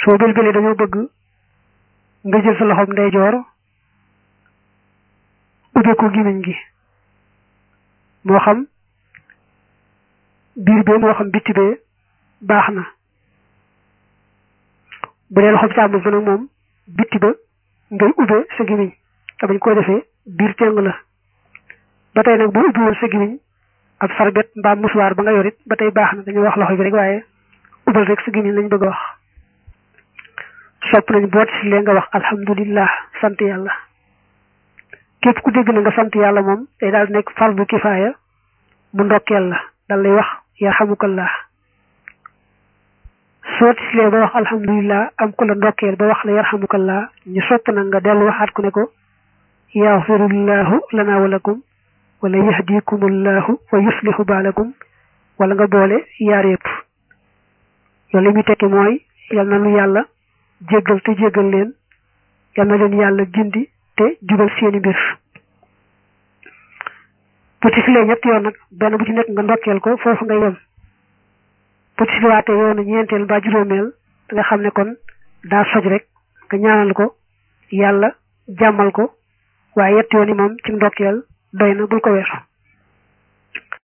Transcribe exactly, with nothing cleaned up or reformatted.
soo bëlbëlee dañoo bëgg nga jël sa loxoom ndeyjoor ubbe ko gémmiñ gi moo xam biir bee moo xam bitti bee baax na bu dee loxoom càmmoñ ba nag moom bitti ba ngay ubbe sa gémmiñ te bañ koo defee biir teng la ba tey nag boo ubbi woon sa gémmiñ ab sarbet mbaa musuwaar ba nga yorit ba tey baax na dañuy wax loxo bi rek waaye ubbal rek sa gémmiñ lañ bëgg a wax sopp nañ boot si lee nga wax alhamdulillah sant yàlla képp ku dégg na nga sant yàlla moom day daal nekk fardu kifaaya mu ndokkeel la dal lay wax yarhamukallah soo tislee ba wax alhamdulillah am ku la ndokkeel ba wax la yarhamukallah ñu sopp nag nga dellu waxaat ku ne ko yaxfirullahu lana wa lakum wala yahdikumullahu wa yuslihu baalakum wala nga boole yaar yëpp loolu li muy tekki mooy yal na nu yàlla jéggal te jéggal leen yal na leen yàlla gindi te jubal seeni mbir bu tislee ñett yoon nag benn bu ci nekk nga ndokkeel ko foofu nga yem bu tisliwaatee yoonu ñeenteel mbaa juróomeel nga xam ne kon daa soj rek nga ñaanal ko yàlla jàmmal ko waaye yett yoon yi moom ci ndokkeel doy na bul ko weesu